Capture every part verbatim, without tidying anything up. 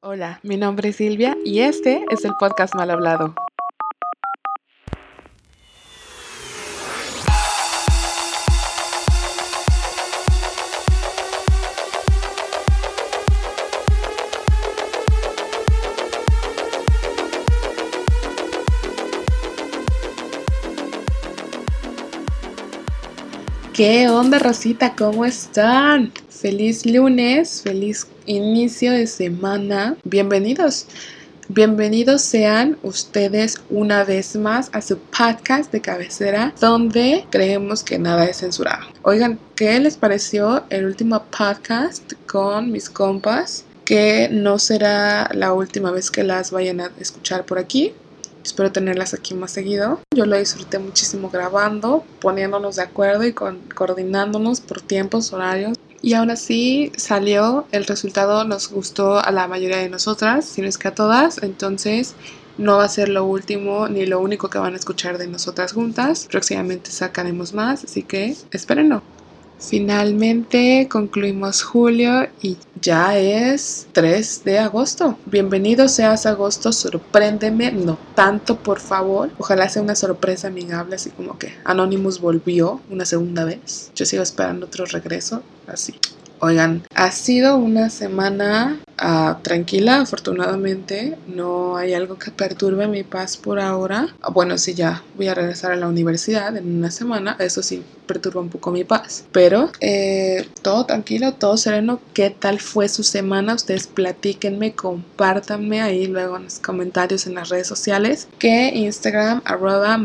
Hola, mi nombre es Silvia y este es el podcast Mal Hablado. ¿Qué onda, Rosita? ¿Cómo están? Feliz lunes, feliz inicio de semana. Bienvenidos. Bienvenidos sean ustedes una vez más a su podcast de cabecera, donde creemos que nada es censurado. Oigan, ¿qué les pareció el último podcast con mis compas? Que no será la última vez que las vayan a escuchar por aquí. Espero tenerlas aquí más seguido. Yo lo disfruté muchísimo grabando, poniéndonos de acuerdo y con, coordinándonos por tiempos, horarios. Y aún así salió, el resultado nos gustó a la mayoría de nosotras, si no es que a todas. Entonces no va a ser lo último ni lo único que van a escuchar de nosotras juntas. Próximamente sacaremos más, así que espérenlo. Finalmente concluimos julio y ya es tres de agosto. Bienvenido seas agosto, sorpréndeme, no tanto por favor. Ojalá sea una sorpresa amigable, así como que Anonymous volvió una segunda vez. Yo sigo esperando otro regreso, así. Oigan, ha sido una semana uh, tranquila, afortunadamente. No hay algo que perturbe mi paz por ahora. Bueno, sí, ya voy a regresar a la universidad en una semana. Eso sí, perturba un poco mi paz. Pero eh, todo tranquilo, todo sereno. ¿Qué tal fue su semana? Ustedes platíquenme, compártanme ahí luego en los comentarios en las redes sociales. Que Instagram, arroba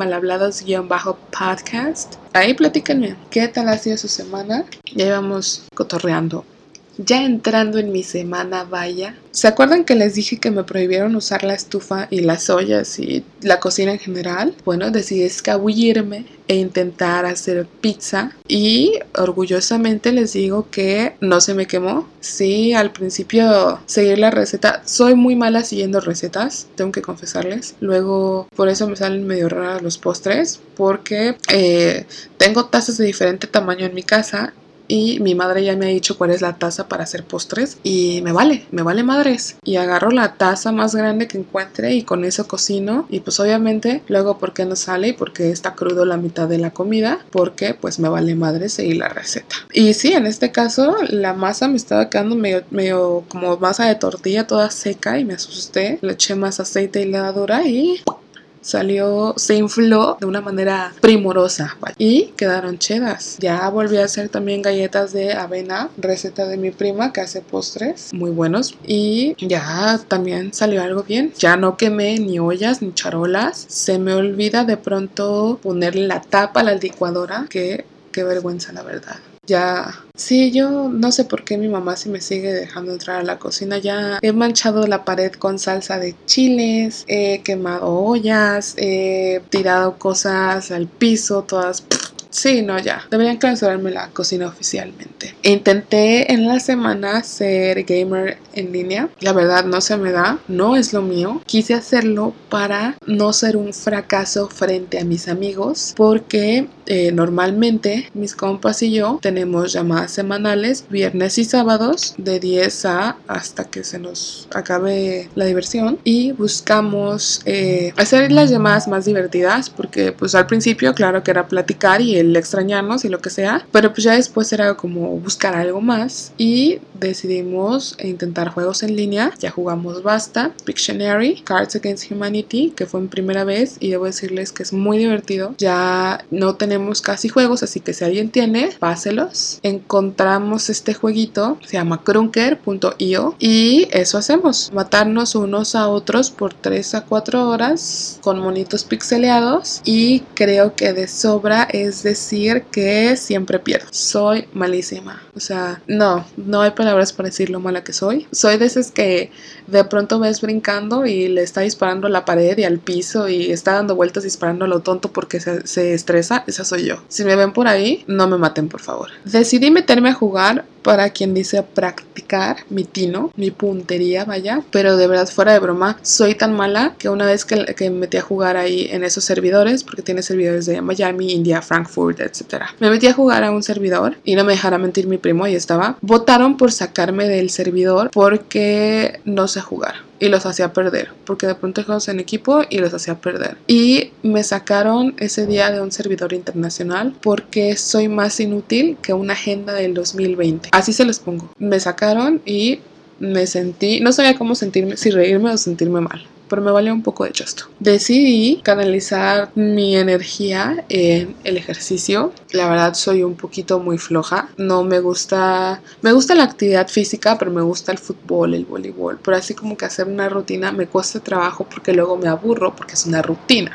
malhablados-podcast. Ahí platíquenme, ¿qué tal ha sido su semana? Ya íbamos cotorreando. Ya entrando en mi semana, vaya. ¿Se acuerdan que les dije que me prohibieron usar la estufa y las ollas y la cocina en general? Bueno, decidí escabullirme e intentar hacer pizza y orgullosamente les digo que no se me quemó. Sí, al principio seguir la receta. Soy muy mala siguiendo recetas, tengo que confesarles. Luego, por eso me salen medio raros los postres, porque eh, tengo tazas de diferente tamaño en mi casa. Y mi madre ya me ha dicho cuál es la taza para hacer postres y me vale, me vale madres. Y agarro la taza más grande que encuentre y con eso cocino. Y pues obviamente luego ¿por qué no sale? Porque está crudo la mitad de la comida, porque pues me vale madres seguir la receta. Y sí, en este caso la masa me estaba quedando medio, medio como masa de tortilla toda seca y me asusté. Le eché más aceite y levadura y salió, se infló de una manera primorosa y quedaron chedas. Ya volví a hacer también galletas de avena, receta de mi prima que hace postres muy buenos y ya también salió algo bien. Ya no quemé ni ollas ni charolas. Se me olvida de pronto ponerle la tapa a la licuadora, que qué vergüenza la verdad. Ya, sí, yo no sé por qué mi mamá sí me sigue dejando entrar a la cocina. Ya he manchado la pared con salsa de chiles, he quemado ollas, he tirado cosas al piso, todas. Sí, no, ya. Deberían clausurarme la cocina oficialmente. Intenté en la semana ser gamer en línea. La verdad no se me da, no es lo mío. Quise hacerlo para no ser un fracaso frente a mis amigos, porque eh, normalmente mis compas y yo tenemos llamadas semanales, viernes y sábados, de diez a hasta que se nos acabe la diversión. Y buscamos eh, hacer las llamadas más divertidas, porque pues al principio claro que era platicar y el extrañarnos y lo que sea, pero pues ya después era como buscar algo más y decidimos intentar juegos en línea. Ya jugamos Basta, Pictionary, Cards Against Humanity, que fue mi primera vez y debo decirles que es muy divertido. Ya no tenemos casi juegos, así que si alguien tiene, páselos. Encontramos este jueguito, se llama Krunker punto io y eso hacemos, matarnos unos a otros por tres a cuatro horas con monitos pixeleados y creo que de sobra es decir que siempre pierdo. Soy malísima, o sea, no, no hay palabras para decir lo mala que soy. Soy de esas que de pronto ves brincando y le está disparando a la pared y al piso y está dando vueltas disparando a lo tonto porque se, se estresa. Esa soy yo. Si me ven por ahí, no me maten, por favor. Decidí meterme a jugar para quien dice practicar mi tino, mi puntería, vaya. Pero de verdad, fuera de broma, soy tan mala que una vez que, que me metí a jugar ahí en esos servidores, porque tiene servidores de Miami, India, Frankfurt, etcétera. Me metí a jugar a un servidor y no me dejará mentir mi primo, ahí estaba. Votaron por sacarme del servidor porque no sé jugar. Y los hacía perder, porque de pronto jugamos en equipo y los hacía perder. Y me sacaron ese día de un servidor internacional porque soy más inútil que una agenda del dos mil veinte. Así se los pongo. Me sacaron y me sentí, no sabía cómo sentirme, si reírme o sentirme mal, pero me valió un poco de chosto. Decidí canalizar mi energía en el ejercicio. La verdad soy un poquito muy floja. No me gusta, me gusta la actividad física, pero me gusta el fútbol, el voleibol. Pero así como que hacer una rutina me cuesta trabajo porque luego me aburro porque es una rutina.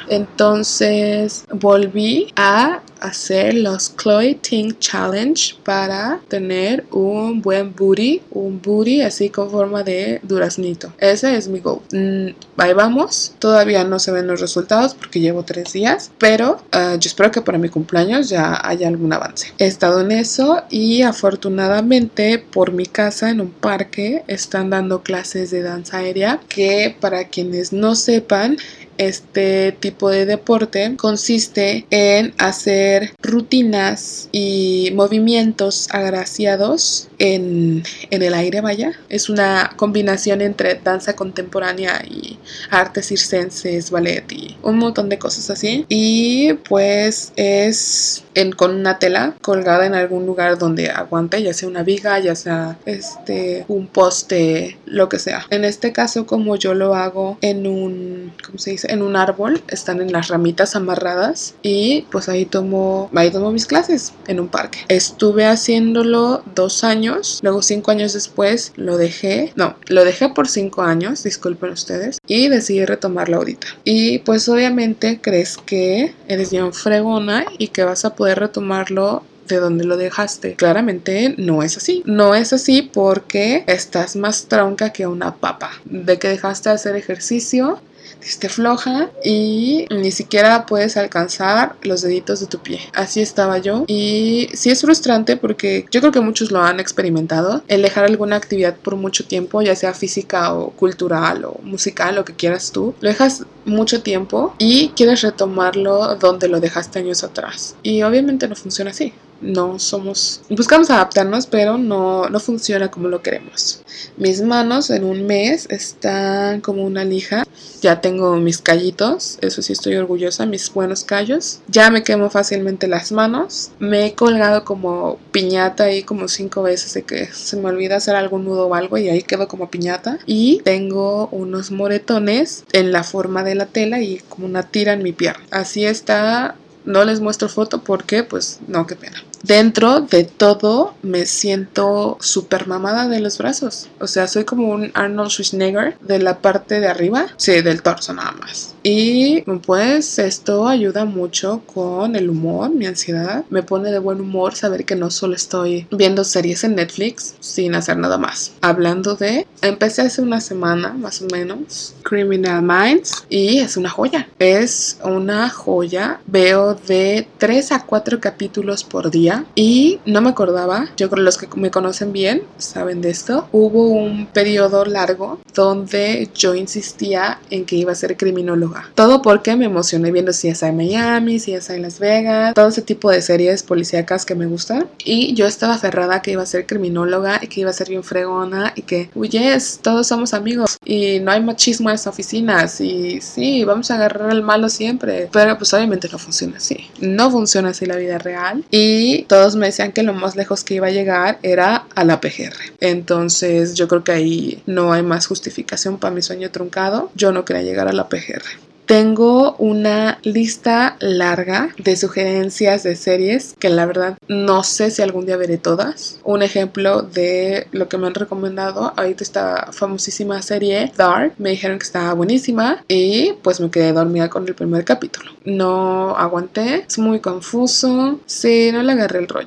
Entonces volví a hacer los Chloe Ting Challenge para tener un buen booty, un booty así con forma de duraznito. Ese es mi goal. Mm, ahí vamos. Todavía no se ven los resultados porque llevo tres días, pero uh, yo espero que para mi cumpleaños ya haya algún avance. He estado en eso y afortunadamente por mi casa en un parque están dando clases de danza aérea, que para quienes no sepan, este tipo de deporte consiste en hacer rutinas y movimientos agraciados en, en el aire, vaya. Es una combinación entre danza contemporánea y artes circenses, ballet y un montón de cosas así. Y pues es en, con una tela colgada en algún lugar donde aguante, ya sea una viga, ya sea este un poste, lo que sea. En este caso, como yo lo hago en un, ¿cómo se dice? En un árbol, están en las ramitas amarradas y pues ahí tomo, ahí tomo mis clases en un parque. Estuve haciéndolo dos años, luego cinco años después lo dejé, no, lo dejé por cinco años, disculpen ustedes, y decidí retomarlo ahorita. Y pues obviamente crees que eres bien fregona y que vas a poder retomarlo de donde lo dejaste. Claramente no es así. No es así porque estás más tronca que una papa. De que dejaste de hacer ejercicio, esté floja y ni siquiera puedes alcanzar los deditos de tu pie. Así estaba yo y sí es frustrante porque yo creo que muchos lo han experimentado, el dejar alguna actividad por mucho tiempo, ya sea física o cultural o musical, lo que quieras tú, lo dejas mucho tiempo y quieres retomarlo donde lo dejaste años atrás y obviamente no funciona así. No somos, buscamos adaptarnos, pero no, no funciona como lo queremos. Mis manos en un mes están como una lija. Ya tengo mis callitos, eso sí estoy orgullosa, mis buenos callos. Ya me quemo fácilmente las manos. Me he colgado como piñata ahí como cinco veces de que se me olvida hacer algún nudo o algo y ahí quedo como piñata. Y tengo unos moretones en la forma de la tela y como una tira en mi pierna. Así está. No les muestro foto porque, pues, no, qué pena. Dentro de todo me siento súper mamada de los brazos. O sea, soy como un Arnold Schwarzenegger de la parte de arriba. Sí, del torso nada más. Y pues esto ayuda mucho con el humor, mi ansiedad. Me pone de buen humor saber que no solo estoy viendo series en Netflix sin hacer nada más. Hablando de, empecé hace una semana más o menos, Criminal Minds, y es una joya. Es una joya. Veo de tres a cuatro capítulos por día. Y no me acordaba, yo creo que los que me conocen bien saben de esto. Hubo un periodo largo donde yo insistía en que iba a ser criminóloga. Todo porque me emocioné viendo C S I Miami, C S I Las Vegas, todo ese tipo de series policíacas que me gustan. Y yo estaba aferrada que iba a ser criminóloga y que iba a ser bien fregona y que, uy, yes, todos somos amigos y no hay machismo en las oficinas y sí, vamos a agarrar al malo siempre. Pero pues obviamente no funciona así. No funciona así la vida real. Y todos me decían que lo más lejos que iba a llegar era a la P G R. Entonces yo creo que ahí no hay más justificación para mi sueño truncado. Yo no quería llegar a la P G R. Tengo una lista larga de sugerencias de series que la verdad no sé si algún día veré todas. Un ejemplo de lo que me han recomendado, ahorita esta famosísima serie Dark, me dijeron que estaba buenísima y pues me quedé dormida con el primer capítulo. No aguanté, es muy confuso, sí, no le agarré el rollo.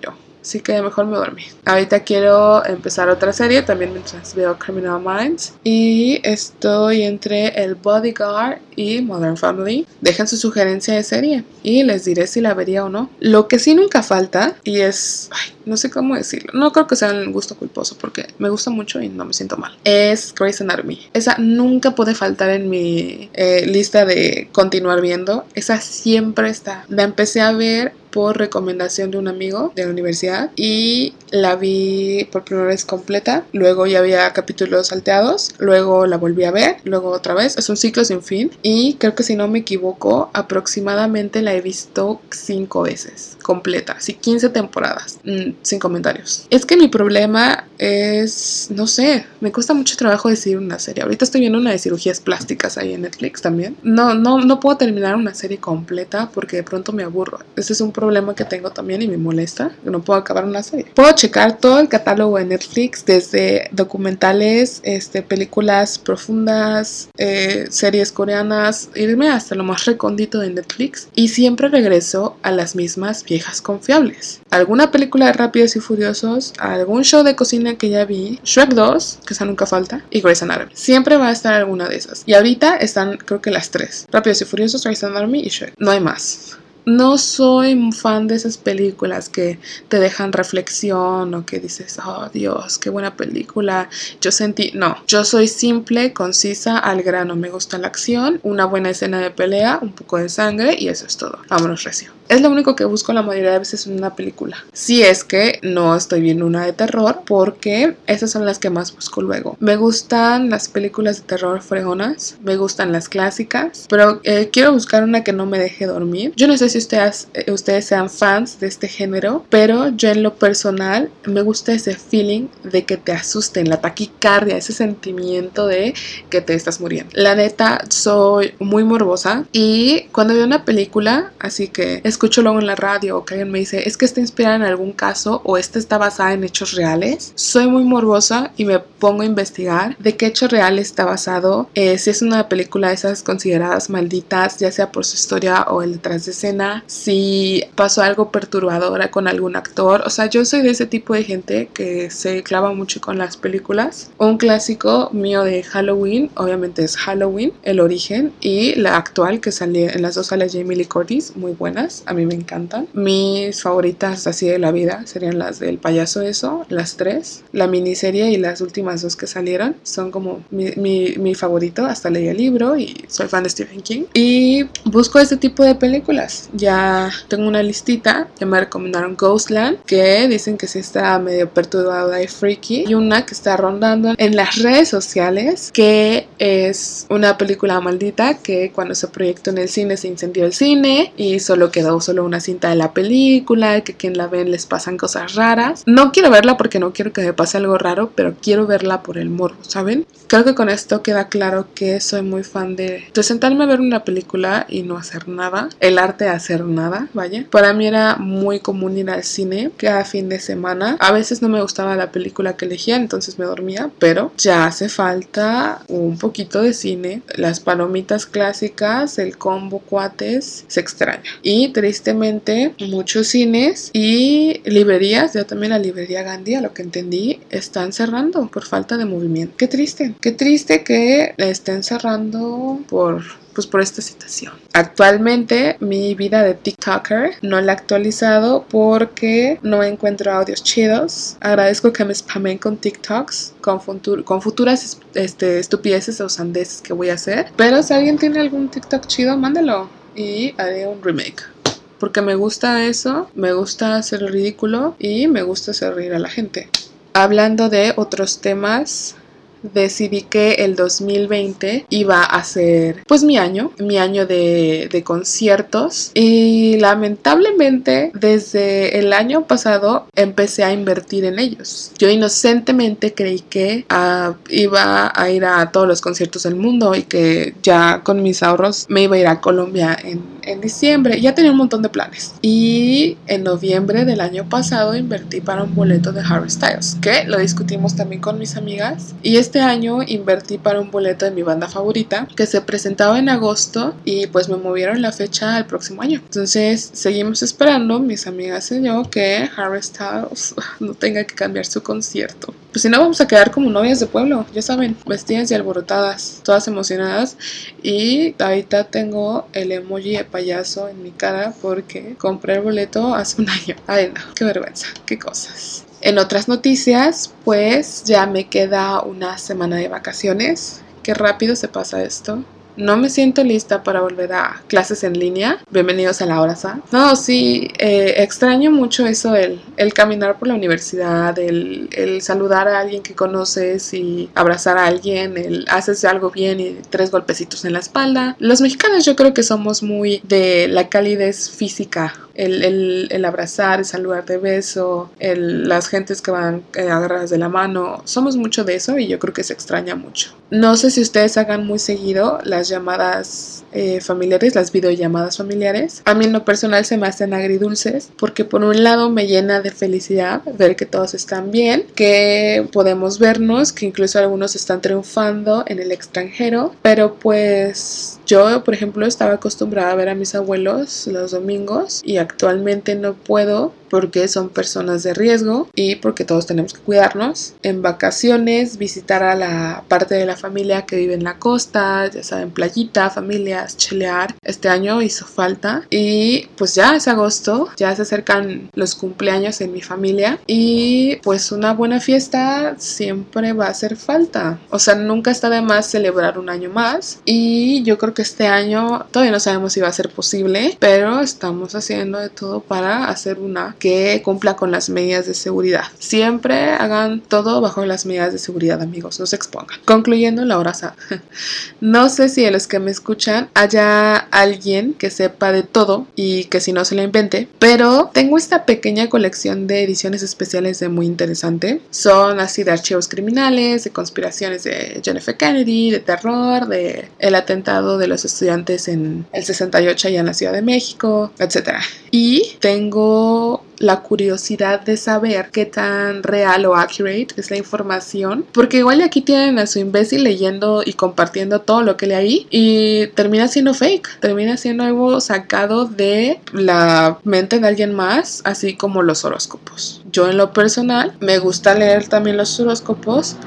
así que mejor me dormí. Ahorita quiero empezar otra serie también mientras veo Criminal Minds, y estoy entre El Bodyguard y Modern Family. Dejen su sugerencia de serie y les diré si la vería o no. Lo que sí nunca falta, y es, ay, no sé cómo decirlo, no creo que sea un gusto culposo porque me gusta mucho y no me siento mal, es Grey's Anatomy. Esa nunca puede faltar en mi eh, lista de continuar viendo. Esa siempre está. La empecé a ver por recomendación de un amigo de la universidad y la vi por primera vez completa, luego ya había capítulos salteados, luego la volví a ver, luego otra vez. Es un ciclo sin fin y creo que, si no me equivoco, aproximadamente la he visto cinco veces completa, así quince temporadas, mm, sin comentarios. Es que mi problema es, no sé, me cuesta mucho trabajo decidir una serie. Ahorita estoy viendo una de cirugías plásticas ahí en Netflix también. No, no, no puedo terminar una serie completa porque de pronto me aburro. Ese es un problema que tengo también y me molesta, que no puedo acabar una serie. Puedo checar todo el catálogo de Netflix, desde documentales, este, películas profundas, eh, series coreanas, irme hasta lo más recóndito de Netflix, y siempre regreso a las mismas viejas confiables. Alguna película de Rápidos y Furiosos, algún show de cocina que ya vi, Shrek dos, que esa nunca falta, y Grey's Anatomy. Siempre va a estar alguna de esas. Y ahorita están, creo que las tres: Rápidos y Furiosos, Grey's Anatomy y Shrek. No hay más. No soy un fan de esas películas que te dejan reflexión o que dices, oh Dios, qué buena película, yo sentí... No, yo soy simple, concisa, al grano. Me gusta la acción, una buena escena de pelea, un poco de sangre y eso es todo. Vámonos recio. Es lo único que busco la mayoría de veces en una película. Si es que no estoy viendo una de terror, porque esas son las que más busco luego. Me gustan las películas de terror fregonas, me gustan las clásicas, pero eh, quiero buscar una que no me deje dormir. Yo no sé si ustedes, eh, ustedes sean fans de este género, pero yo en lo personal me gusta ese feeling de que te asusten, la taquicardia, ese sentimiento de que te estás muriendo. La neta, soy muy morbosa y cuando veo una película, así que escucho luego en la radio o que alguien me dice, es que está inspirada en algún caso o esta está basada en hechos reales, soy muy morbosa y me pongo a investigar de qué hecho real está basado, eh, si es una película de esas consideradas malditas, ya sea por su historia o el detrás de escena, si pasó algo perturbadora con algún actor. O sea, yo soy de ese tipo de gente que se clava mucho con las películas. Un clásico mío de Halloween, obviamente, es Halloween, el origen, y la actual que salió en las dos, sale Jamie Lee Curtis, muy buenas. A mí me encantan. Mis favoritas así de la vida serían las del payaso eso, las tres. La miniserie y las últimas dos que salieron son como mi, mi, mi favorito. Hasta leí el libro y soy fan de Stephen King. Y busco este tipo de películas. Ya tengo una listita. Ya me recomendaron Ghostland, que dicen que sí está medio perturbada y freaky. Y una que está rondando en las redes sociales, que es una película maldita que cuando se proyectó en el cine se incendió el cine y solo quedó solo una cinta de la película, que quien la ven les pasan cosas raras. No quiero verla porque no quiero que me pase algo raro, pero quiero verla por el morbo, ¿saben? Creo que con esto queda claro que soy muy fan de, de sentarme a ver una película y no hacer nada. El arte de hacer nada, vaya. Para mí era muy común ir al cine cada fin de semana. A veces no me gustaba la película que elegía, entonces me dormía, pero ya hace falta un poquito de cine. Las palomitas clásicas, el combo cuates, se extraña. Y tristemente muchos cines y librerías, ya también la librería Gandhi, a lo que entendí, están cerrando por falta de movimiento. Qué triste, qué triste que estén cerrando por... pues por esta situación. Actualmente mi vida de TikToker no la he actualizado porque no encuentro audios chidos. Agradezco que me spamen con TikToks, con, futur- con futuras este, estupideces o sandeces que voy a hacer. Pero si alguien tiene algún TikTok chido, mándalo y haré un remake. Porque me gusta eso, me gusta hacer el ridículo y me gusta hacer reír a la gente. Hablando de otros temas, decidí que el dos mil veinte iba a ser pues mi año, mi año de, de conciertos, y lamentablemente desde el año pasado empecé a invertir en ellos. Yo inocentemente creí que uh, iba a ir a todos los conciertos del mundo y que ya con mis ahorros me iba a ir a Colombia en, en diciembre. Ya tenía un montón de planes y en noviembre del año pasado invertí para un boleto de Harry Styles, que lo discutimos también con mis amigas, y es este año invertí para un boleto de mi banda favorita que se presentaba en agosto y pues me movieron la fecha al próximo año. Entonces seguimos esperando, mis amigas y yo, que Harry Styles no tenga que cambiar su concierto. Pues si no, vamos a quedar como novias de pueblo, ya saben, vestidas y alborotadas, todas emocionadas. Y ahorita tengo el emoji de payaso en mi cara porque compré el boleto hace un año. Ay no, qué vergüenza, qué cosas. En otras noticias, pues ya me queda una semana de vacaciones. Qué rápido se pasa esto. No me siento lista para volver a clases en línea. Bienvenidos a la hora S A. No, sí, eh, extraño mucho eso, el, el caminar por la universidad, el, el saludar a alguien que conoces y abrazar a alguien, el haces algo bien y tres golpecitos en la espalda. Los mexicanos yo creo que somos muy de la calidez física. El, el, el abrazar, el saludar de beso, el, las gentes que van eh, agarradas de la mano, somos mucho de eso y yo creo que se extraña mucho. No sé si ustedes hagan muy seguido las llamadas eh, familiares, las videollamadas familiares. A mí en lo personal se me hacen agridulces porque por un lado me llena de felicidad ver que todos están bien, que podemos vernos, que incluso algunos están triunfando en el extranjero, pero pues yo, por ejemplo, estaba acostumbrada a ver a mis abuelos los domingos y actualmente no puedo porque son personas de riesgo y porque todos tenemos que cuidarnos. En vacaciones, visitar a la parte de la familia que vive en la costa, ya saben, playita, familias, chelear. Este año hizo falta y pues ya es agosto, ya se acercan los cumpleaños en mi familia y pues una buena fiesta siempre va a hacer falta. O sea, nunca está de más celebrar un año más y yo creo que este año todavía no sabemos si va a ser posible, pero estamos haciendo de todo para hacer una que cumpla con las medidas de seguridad. Siempre hagan todo bajo las medidas de seguridad, amigos, no se expongan. Concluyendo la hora S A. No sé si de los que me escuchan haya alguien que sepa de todo y que si no se la invente, pero tengo esta pequeña colección de ediciones especiales de muy interesante. Son así de archivos criminales, de conspiraciones de John F. Kennedy, de terror, de el atentado de los estudiantes en el sesenta y ocho allá en la Ciudad de México, etcétera. Y tengo la curiosidad de saber qué tan real o accurate es la información, porque igual aquí tienen a su imbécil leyendo y compartiendo todo lo que lee ahí y termina siendo fake, termina siendo algo sacado de la mente de alguien más, así como los horóscopos. Yo en lo personal me gusta leer también los horóscopos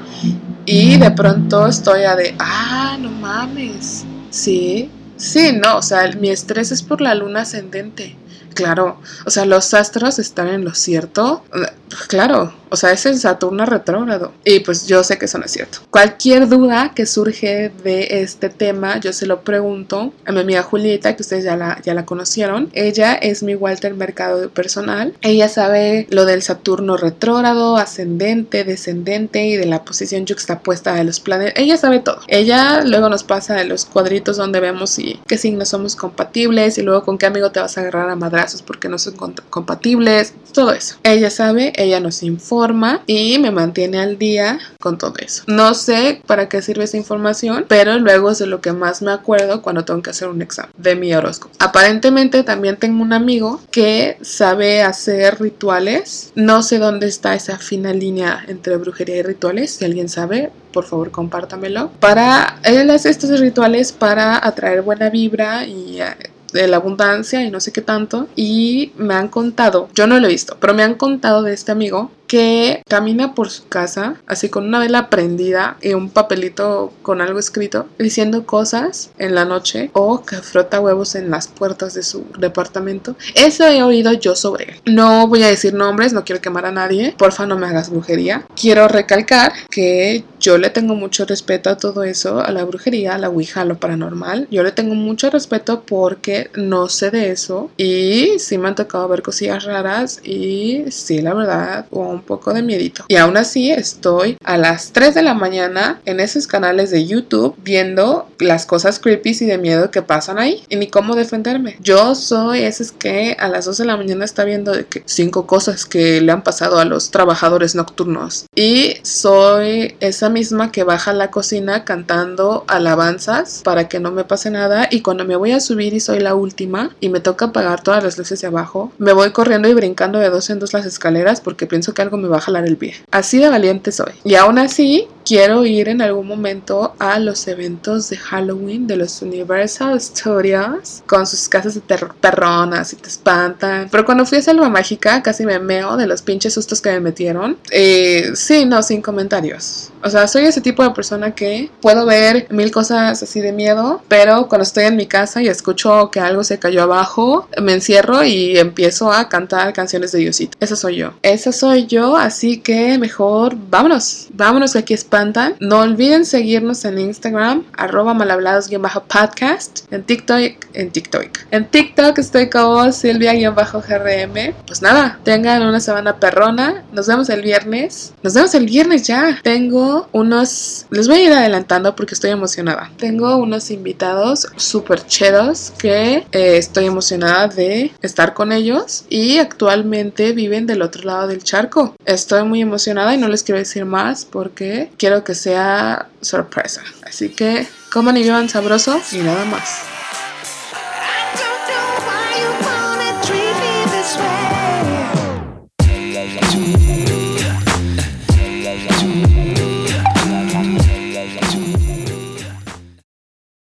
y de pronto estoy a de, ah, no mames, sí, sí, no, o sea, mi estrés es por la luna ascendente. Claro, o sea, los astros están en lo cierto. Claro, o sea, es el Saturno retrógrado. Y pues yo sé que eso no es cierto. Cualquier duda que surge de este tema, yo se lo pregunto a mi amiga Julieta, que ustedes ya la, ya la conocieron. Ella es mi Walter Mercado personal. Ella sabe lo del Saturno retrógrado, ascendente, descendente y de la posición yuxtapuesta de los planetas. Ella sabe todo. Ella luego nos pasa de los cuadritos donde vemos si, qué signos somos compatibles y luego con qué amigo te vas a agarrar a madrazos porque no son compatibles. Todo eso. Ella sabe, ella nos informa y me mantiene al día con todo eso. No sé para qué sirve esa información, pero luego es de lo que más me acuerdo cuando tengo que hacer un examen de mi horóscopo. Aparentemente también tengo un amigo que sabe hacer rituales. No sé dónde está esa fina línea entre brujería y rituales. Si alguien sabe, por favor compártamelo. Para él hace estos rituales para atraer buena vibra y de la abundancia y no sé qué tanto, y me han contado, yo no lo he visto, pero me han contado de este amigo que camina por su casa así con una vela prendida y un papelito con algo escrito diciendo cosas en la noche, o que frota huevos en las puertas de su departamento. Eso he oído yo sobre él. No voy a decir nombres, no quiero quemar a nadie, porfa no me hagas brujería. Quiero recalcar que yo le tengo mucho respeto a todo eso, a la brujería, a la ouija, a lo paranormal. Yo le tengo mucho respeto porque no sé de eso y sí me han tocado ver cosillas raras y sí, la verdad, un poco de miedito. Y aún así estoy a las tres de la mañana en esos canales de YouTube viendo las cosas creepy y de miedo que pasan ahí y ni cómo defenderme. Yo soy ese que a las dos de la mañana está viendo de que cinco cosas que le han pasado a los trabajadores nocturnos y soy esa misma que baja a la cocina cantando alabanzas para que no me pase nada, y cuando me voy a subir y soy la última y me toca apagar todas las luces de abajo, me voy corriendo y brincando de dos en dos las escaleras porque pienso que algo algo me va a jalar el pie. Así de valiente soy. Y aún así, quiero ir en algún momento a los eventos de Halloween de los Universal Studios con sus casas de terror perronas y te espantan. Pero cuando fui a Selva Mágica casi me meo de los pinches sustos que me metieron. Eh, sí, no, sin comentarios. O sea, soy ese tipo de persona que puedo ver mil cosas así de miedo, pero cuando estoy en mi casa y escucho que algo se cayó abajo, me encierro y empiezo a cantar canciones de Diosito. Esa soy yo. Esa soy yo, así que mejor vámonos. Vámonos que aquí espantan. No olviden seguirnos en Instagram, arroba malhablados-podcast, en TikTok, en TikTok. En TikTok estoy como Silvia-G R M. Pues nada, tengan una semana perrona. Nos vemos el viernes. Nos vemos el viernes ya. Tengo unos... Les voy a ir adelantando porque estoy emocionada. Tengo unos invitados súper chidos que eh, estoy emocionada de estar con ellos y actualmente viven del otro lado del charco. Estoy muy emocionada y no les quiero decir más porque quiero que sea sorpresa. Así que coman y vivan sabroso y nada más. Yeah.